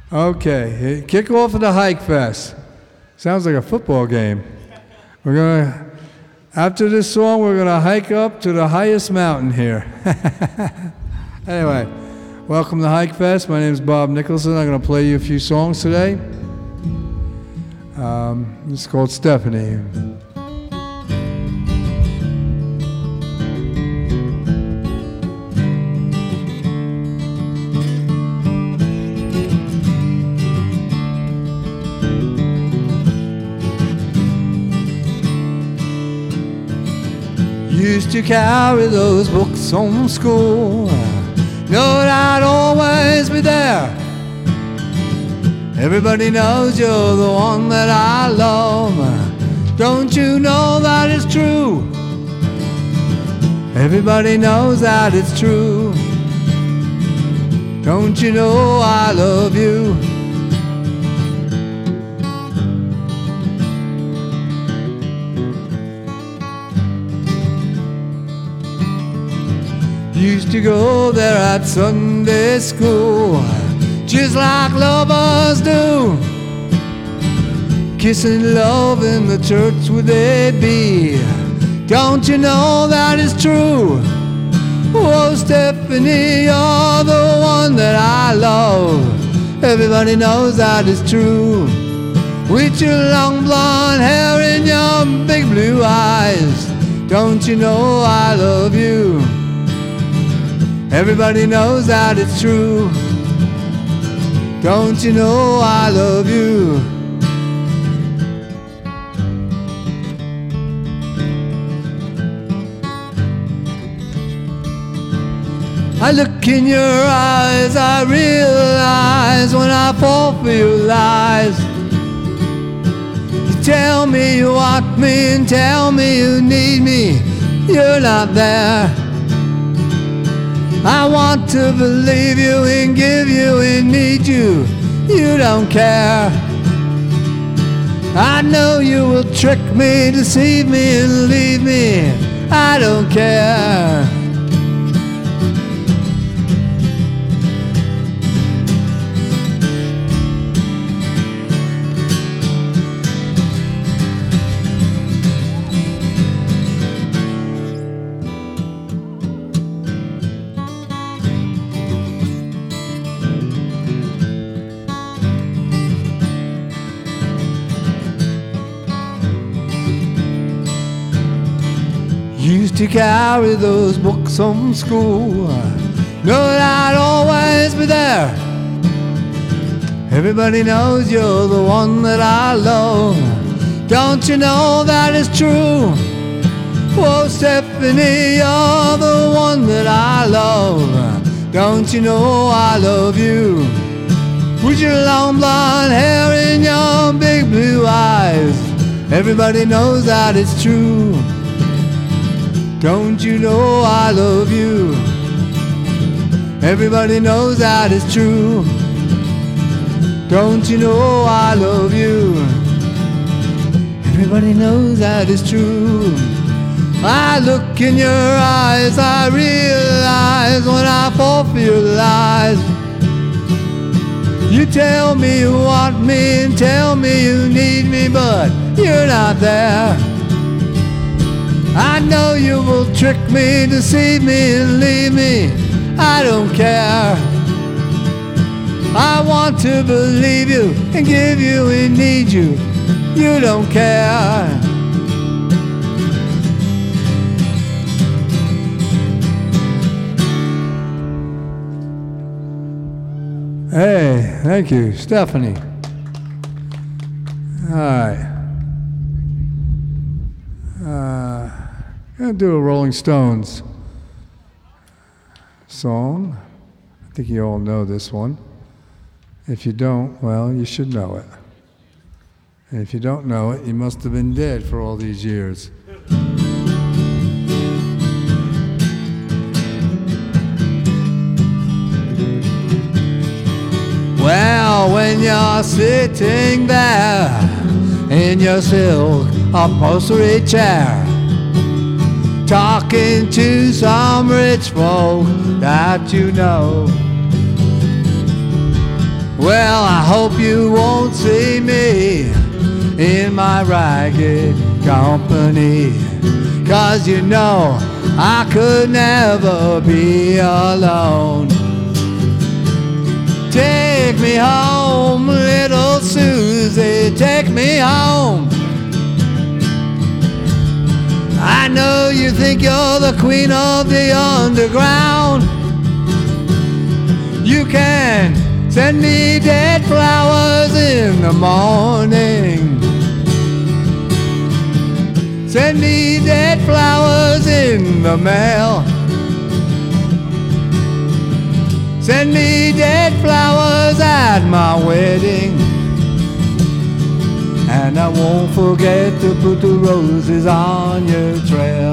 Okay, kick off of the Hike Fest. Sounds like a football game. After this song, we're gonna hike up to the highest mountain here. Anyway, welcome to Hike Fest. My name is Bob Nicholson. I'm gonna play you a few songs today. It's called Stephanie. Used to carry those books home from school, knowing I'd always be there. Everybody knows you're the one that I love. Don't you know that it's true? Everybody knows that it's true. Don't you know I love you? Used to go there at Sunday school, just like lovers do. Kissing love in the church would they be? Don't you know that is true? Oh, Stephanie, you're the one that I love. Everybody knows that is true. With your long blonde hair and your big blue eyes, don't you know I love you? Everybody knows that it's true. Don't you know I love you? I look in your eyes, I realize when I fall for your lies. You tell me you want me and tell me you need me. You're not there. I want to believe you and give you and need you. You don't care. I know you will trick me, deceive me and leave me. I don't care. Used to carry those books from school, knowing I'd always be there. Everybody knows you're the one that I love. Don't you know that is true? Oh, Stephanie, you're the one that I love. Don't you know I love you? With your long blonde hair and your big blue eyes, everybody knows that it's true. Don't you know I love you? Everybody knows that it's true. Don't you know I love you? Everybody knows that it's true. I look in your eyes, I realize when I fall for your lies. You tell me you want me and tell me you need me, but you're not there. I know you will trick me, deceive me and leave me. I don't care. I want to believe you and give you and need you. You don't care. Hey, thank you, Stephanie. All right. I'm going to do a Rolling Stones song. I think you all know this one. If you don't, well, you should know it. And if you don't know it, you must have been dead for all these years. Well, when you're sitting there in your silk upholstery chair, talking to some rich folk that you know, Well, I hope you won't see me in my ragged company, 'cause you know I could never be alone. Take me home, little Susie, take me home. I know you think you're the queen of the underground. You can send me dead flowers in the morning. Send me dead flowers in the mail. Send me dead flowers at my wedding. And I won't forget to put the roses on your trail.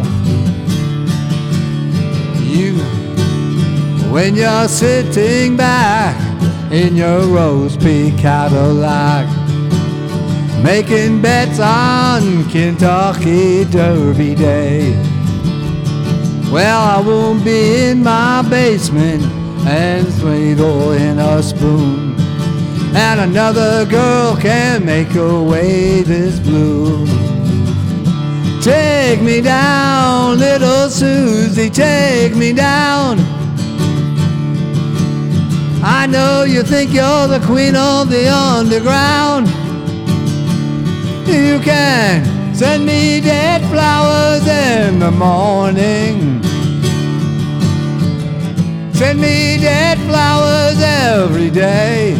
You, when you're sitting back in your Rose Peak Cadillac, making bets on Kentucky Derby Day. Well, I won't be in my basement and swindling a spoon, and another girl can make her way this blue. Take me down, little Susie, take me down. I know you think you're the queen of the underground. You can send me dead flowers in the morning. Send me dead flowers every day.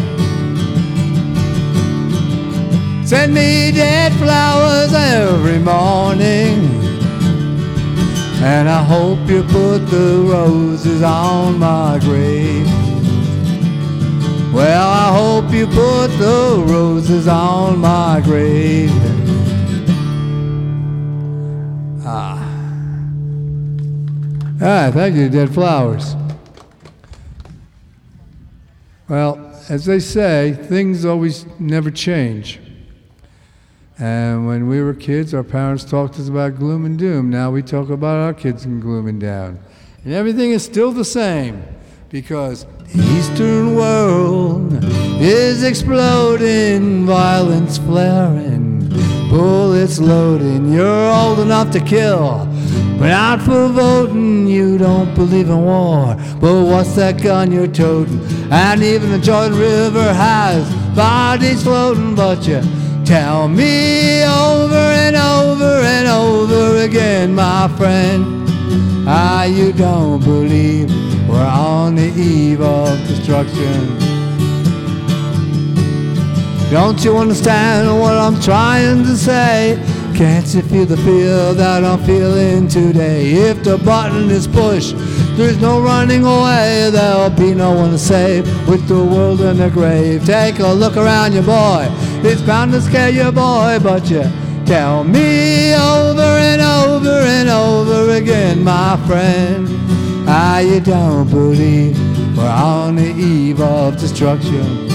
Send me dead flowers every morning. And I hope you put the roses on my grave. Well, I hope you put the roses on my grave. Thank you, Dead Flowers. Well, as they say, things always never change. And when we were kids, our parents talked to us about gloom and doom. Now we talk about our kids in gloom and down. And everything is still the same, because the Eastern world is exploding, violence flaring, bullets loading. You're old enough to kill, but out for voting. You don't believe in war, but what's that gun you're toting? And even the Jordan River has bodies floating, but you tell me over and over and over again, my friend, you don't believe we're on the eve of destruction. Don't you understand what I'm trying to say? Can't you feel the fear that I'm feeling today? If the button is pushed, there's no running away. There'll be no one to save with the world in the grave. Take a look around you, boy. It's bound to scare you, boy, but you tell me over and over and over again, my friend, you don't believe we're on the eve of destruction.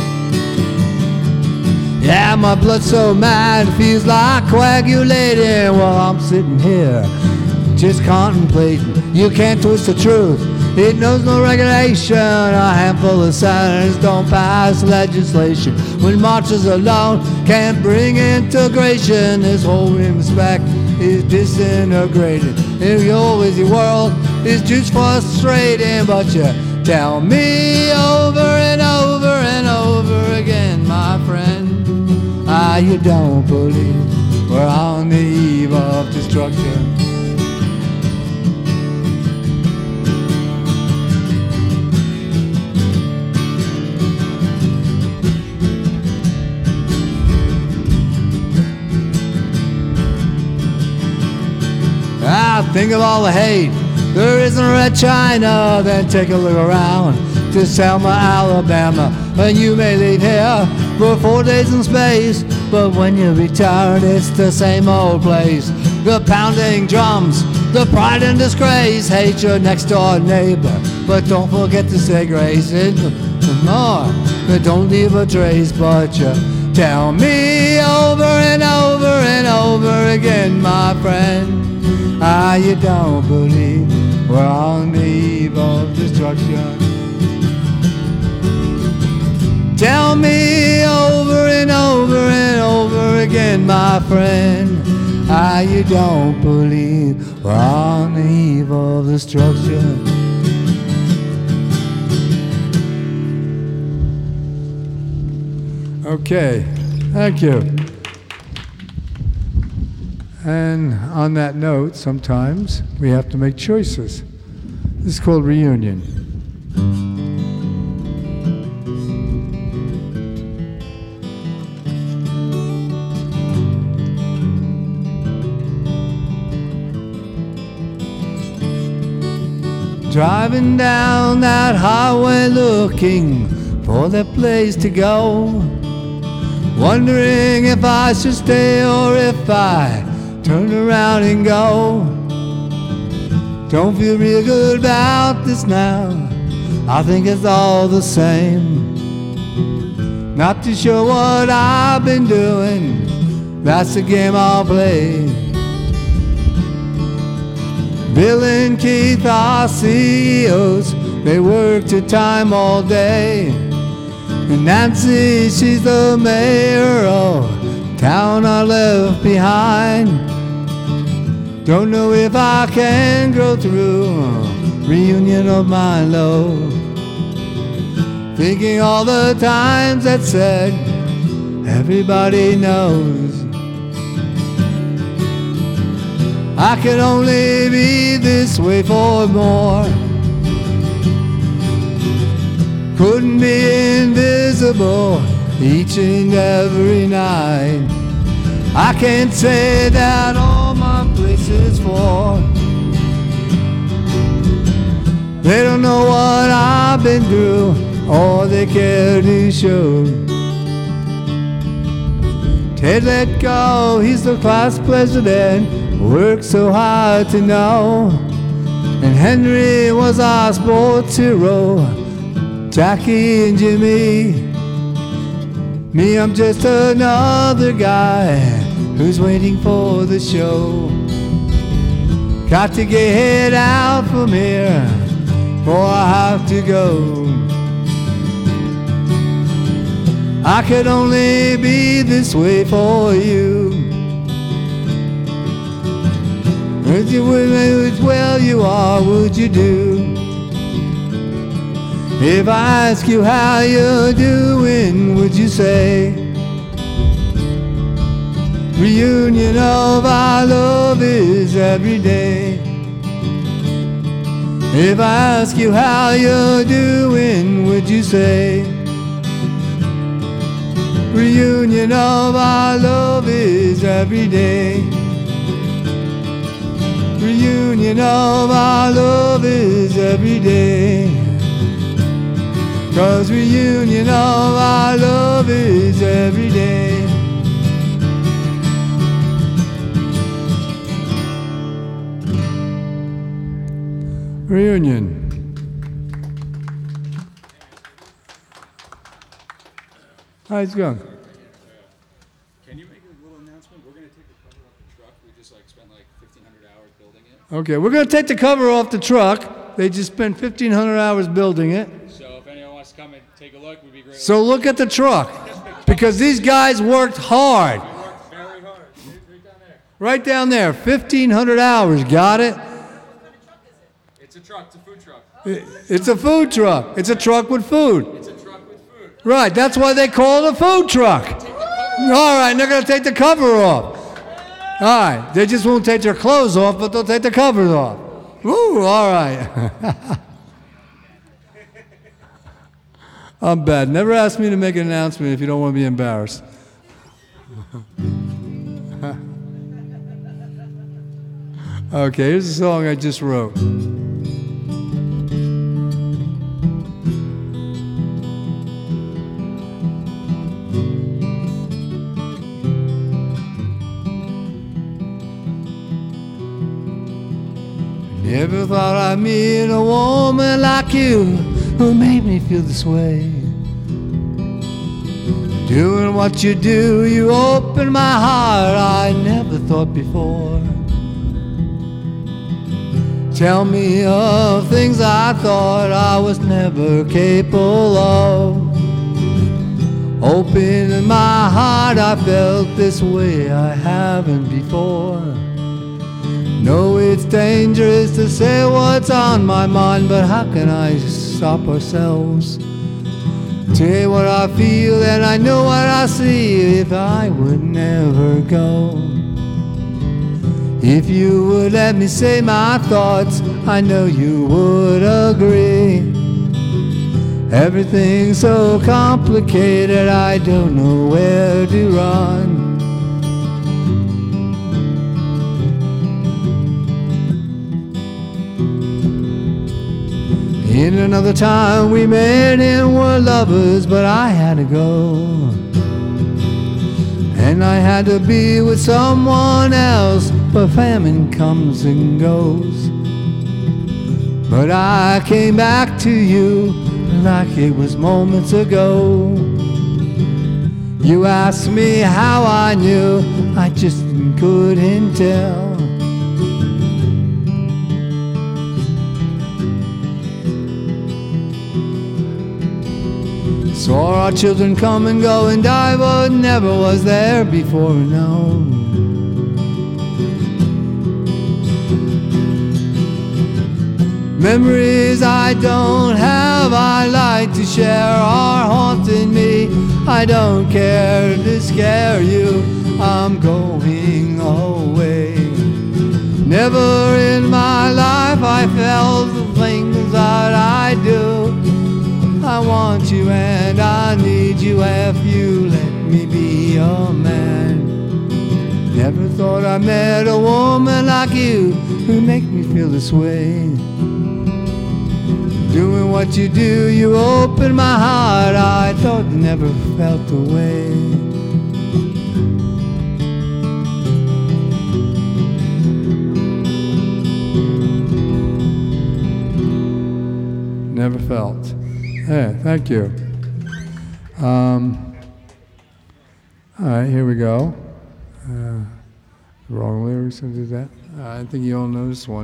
Yeah, my blood's so mad, it feels like coagulating while I'm sitting here just contemplating. You can't twist the truth, it knows no regulation. A handful of senators don't pass legislation. When marchers alone can't bring integration, this whole respect is disintegrated. In your busy world is just frustrating, but you tell me over and over and over again, my friend, you don't believe we're on the eve of destruction. Think of all the hate there is in Red China. Then take a look around to Selma, Alabama, and you may leave here for 4 days in space, but when you return it's the same old place. The pounding drums, the pride and disgrace. Hate your next door neighbor, but don't forget to say grace. More, but don't leave a trace. But you tell me over and over and over again, my friend, you don't believe we're on the eve of destruction. Tell me over and over and over again, my friend, how you don't believe we're on the eve of destruction. Okay, thank you. And on that note, sometimes we have to make choices. This is called reunion. Driving down that highway looking for that place to go, wondering if I should stay or if I turn around and go. Don't feel real good about this now, I think it's all the same. Not too sure what I've been doing, that's the game I'll play. Bill and Keith are CEOs, they work to time all day. And Nancy, she's the mayor of town I left behind. Don't know if I can go through a reunion of my love, thinking all the times that said everybody knows. I can only be this way for more. Couldn't be invisible each and every night. I can't say that all my places for. They don't know what I've been through, or they care to show. Ted let go, he's the class president, worked so hard to know. And Henry was our sports hero, Jackie and Jimmy. Me, I'm just another guy who's waiting for the show. Got to get out from here, or I have to go. I could only be this way for you. Would you as well you are, would you do? If I ask you how you're doing, would you say reunion of our love is every day? If I ask you how you're doing, would you say reunion of our love is every day? Reunion of our love is every day. 'Cause reunion of our love is every day. Reunion. How's it going? Can you make a little announcement? We're going to take the cover off the truck. We just spent 1,500 hours building it. Okay, we're going to take the cover off the truck. They just spent 1,500 hours building it. So if anyone wants to come and take a look, would be great. So look at the truck, because these guys worked hard. We worked very hard. Right down there. Right down there, 1,500 hours, got it? It's a truck. It's a food truck. It's a food truck. It's a truck with food. It's a truck with food. Right, that's why they call it a food truck. All right, they're going to take the cover off. All right, they just won't take their clothes off, but they'll take the covers off. Woo, all right. I'm bad. Never ask me to make an announcement if you don't want to be embarrassed. Okay, here's a song I just wrote. Never thought I'd meet a woman like you who made me feel this way. Doing what you do, you open my heart, I never thought before. Tell me of things I thought I was never capable of. Open my heart, I felt this way I haven't before. Know it's dangerous to say what's on my mind, but how can I stop ourselves? Tell you what I feel and I know what I see. If I would never go, if you would let me say my thoughts, I know you would agree. Everything's so complicated, I don't know where to run. In another time we met and were lovers, but I had to go. And I had to be with someone else, but famine comes and goes. But I came back to you like it was moments ago. You asked me how I knew, I just couldn't tell. Saw our children come and go and die, but never was there before, no. Memories I don't have, I like to share, are haunting me. I don't care to scare you, I'm going away. Never in my life I felt the things that I do. I want you and I need you if you let me be your man. Never thought I met a woman like you who make me feel this way. Doing what you do, you open my heart, I thought never felt the way. Never felt. Hey, thank you. All right, here we go. Wrong lyrics, I did that. I think you all know this one.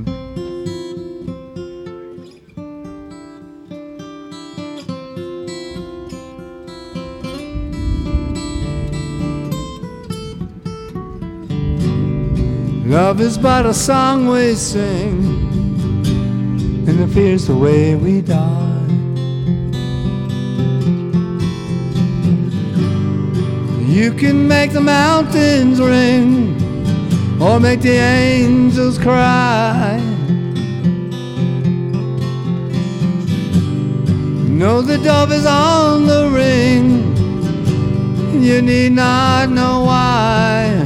Love is but a song we sing, and the fear's the way we die. You can make the mountains ring, or make the angels cry. Know the dove is on the ring, you need not know why.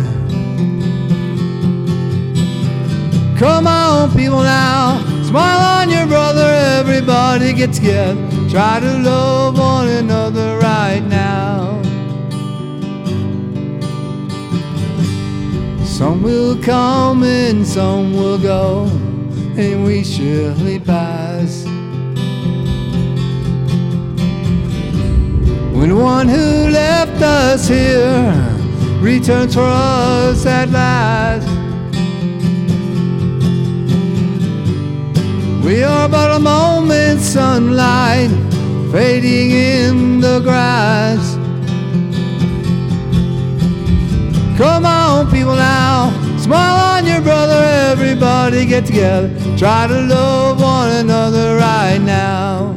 Come on, people now, smile on your brother, everybody get together. Try to love one another right now. Some will come and some will go, and we surely pass. When one who left us here returns for us at last, we are but a moment's sunlight fading in the grass. Come on, people now, smile on your brother, everybody get together. Try to love one another right now.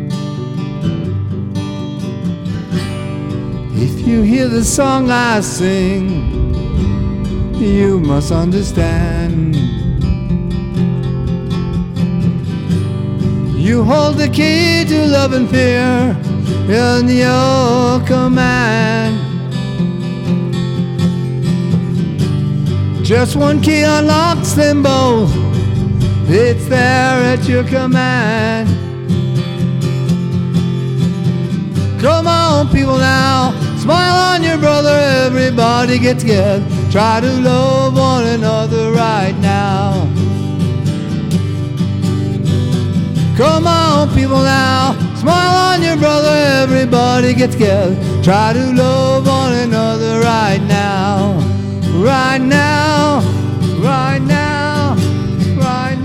If you hear the song I sing, you must understand. You hold the key to love and fear in your command. Just one key unlocks them both, it's there at your command. Come on, people now, smile on your brother, everybody get together. Try to love one another right now. Come on, people now, smile on your brother, everybody get together. Try to love one another right now. Right now, right now, right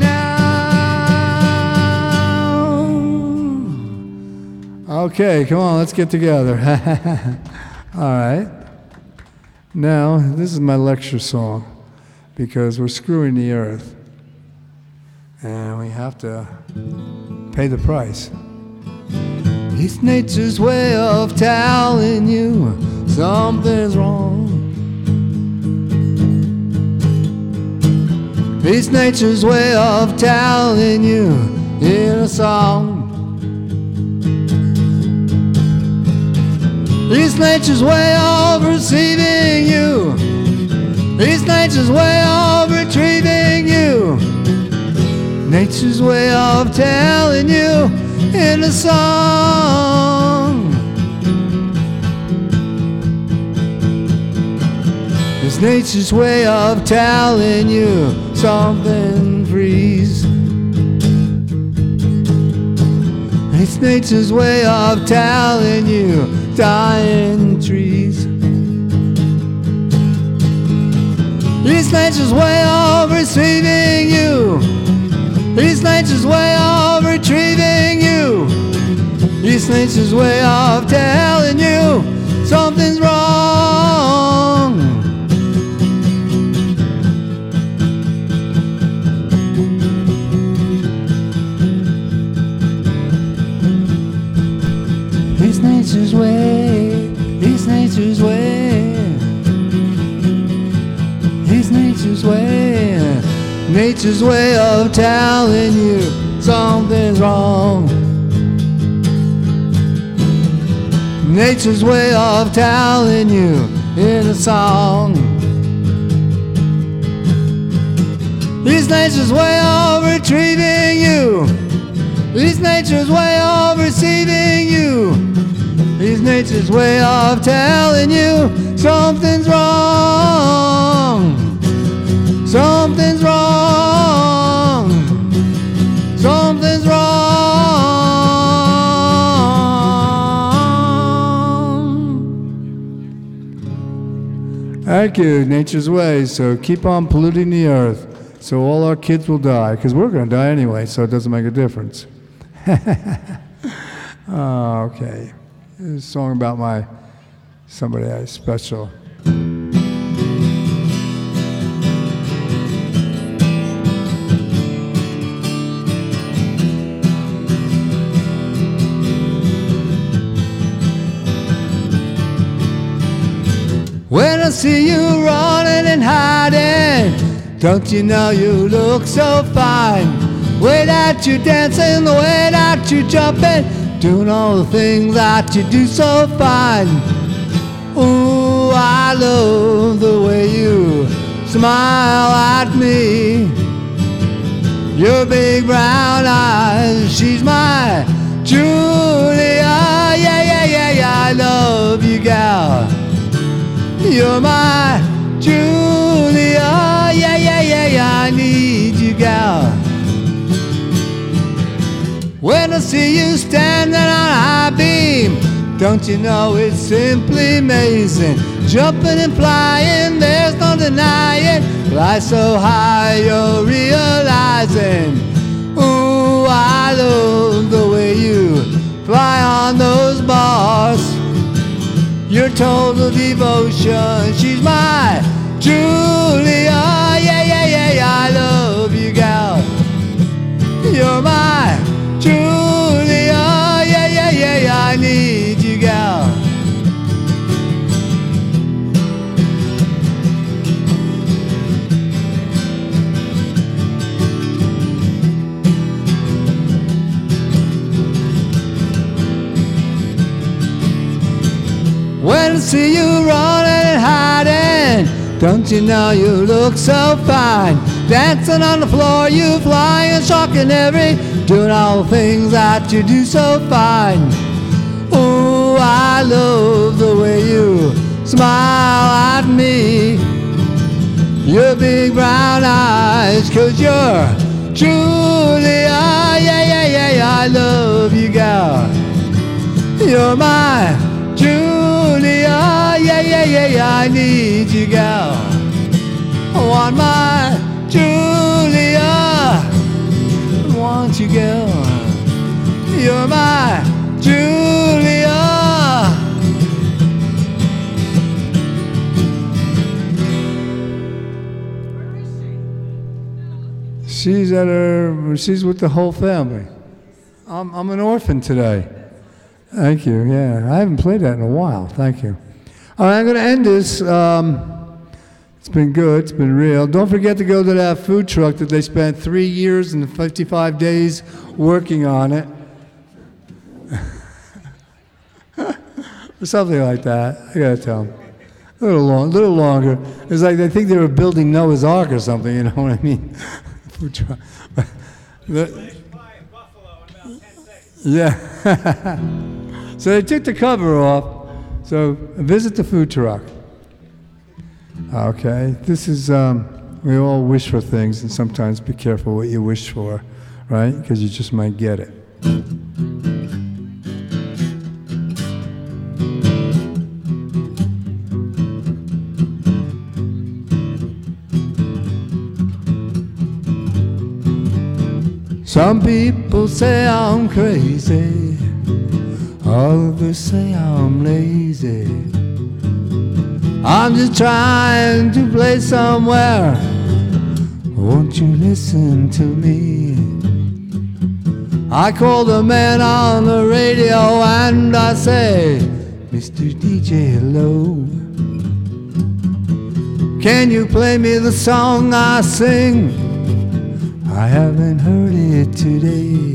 now. Okay, come on, let's get together. All right. Now, this is my lecture song because we're screwing the earth and we have to pay the price. It's nature's way of telling you something's wrong. It's nature's way of telling you in a song. It's nature's way of receiving you. It's nature's way of retrieving you. Nature's way of telling you in a song. It's nature's way of telling you something frees. It's nature's way of telling you dying trees. It's nature's way of receiving you. It's nature's way of retrieving you. It's nature's way of telling you something's wrong. It's nature's way. It's nature's way. It's nature's way. Nature's way of telling you something's wrong. Nature's way of telling you in a song. It's nature's way of retrieving you. It's nature's way of receiving you. It's nature's way of telling you something's wrong. Something's wrong. Something's wrong. Thank you, nature's way. So keep on polluting the earth so all our kids will die, because we're going to die anyway, so it doesn't make a difference. Oh, okay. This is a song about somebody I special. When I see you running and hiding, don't you know you look so fine? Way that you dancing, the way that you jumping, doing all the things that you do so fine. Ooh, I love the way you smile at me. Your big brown eyes, she's my Julia. Yeah, yeah, yeah, yeah, I love you, gal. You're my Julia. Yeah, yeah, yeah, yeah, I need you, gal. When I see you standing on a high beam, don't you know it's simply amazing? Jumping and flying, there's no denying. Fly so high, you're realizing. Ooh, I love the way you fly on those bars. Your total devotion, she's my Julia. Yeah, yeah, yeah, yeah, I love you, gal. You're my Julia. Yeah, yeah, yeah, yeah, I need you, gal. When I see you running and hiding, don't you know you look so fine? Dancing on the floor, you flying, shocking every, doing all the things that you do so fine. Ooh, I love the way you smile at me. Your big brown eyes, 'cause you're Julia. Yeah, yeah, yeah, yeah, I love you, gal. You're my Julia. Yeah, yeah, yeah, yeah, I need you, gal. I want my Julia. I want you, gal. You're my Julia. She's with the whole family. I'm an orphan today. Thank you. Yeah, I haven't played that in a while. Thank you. All right, I'm going to end this. It's been good. It's been real. Don't forget to go to that food truck that they spent 3 years and 55 days working on it. Or something like that. I got to tell them. A little longer. It's like they think they were building Noah's Ark or something, you know what I mean? Food truck. Yeah. So they took the cover off. So visit the food truck. Okay. This is, we all wish for things, and sometimes be careful what you wish for, right? Because you just might get it. Some people say I'm crazy, others say I'm lazy. I'm just trying to play somewhere, won't you listen to me? I call the man on the radio and I say, Mr. DJ, hello. Can you play me the song I sing? I haven't heard it today.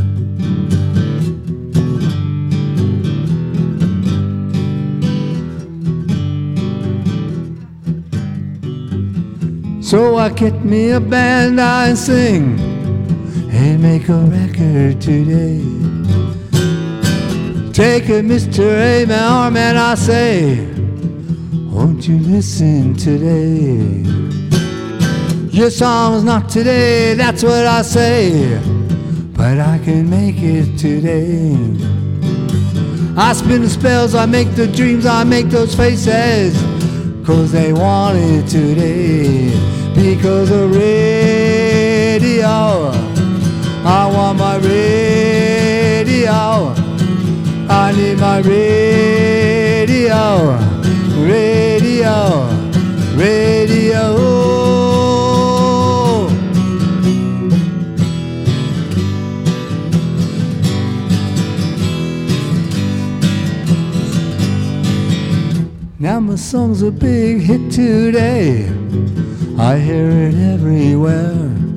So I get me a band, I sing and make a record today. Take it, Mr. A-Man, and I say, won't you listen today? Your song's not today, that's what I say, but I can make it today. I spin the spells, I make the dreams, I make those faces, 'cause they want it today. Because of radio, I want my radio, I need my radio, radio, radio. Now my song's a big hit today, I hear it everywhere.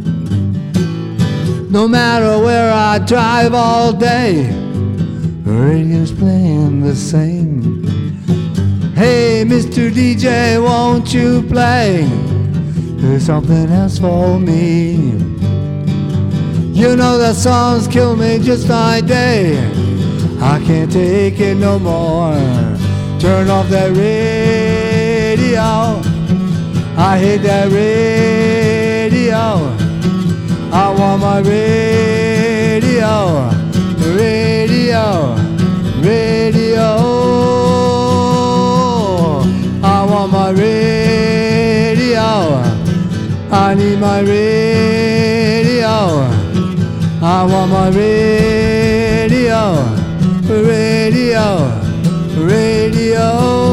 No matter where I drive all day, the radio's playing the same. Hey, Mr. DJ, won't you play there's something else for me? You know that song's killed me just like day, I can't take it no more. Turn off that radio, I hate that radio, I want my radio, radio, radio, I want my radio, I need my radio, I want my radio, radio, radio.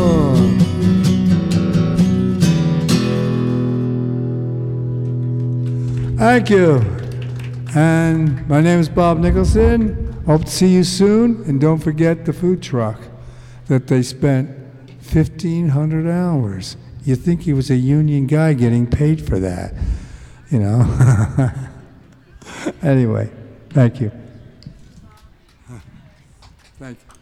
Thank you. And my name is Bob Nicholson. Hope to see you soon. And don't forget the food truck that they spent 1,500 hours. You'd think he was a union guy getting paid for that, you know. Anyway, thank you. Thank you.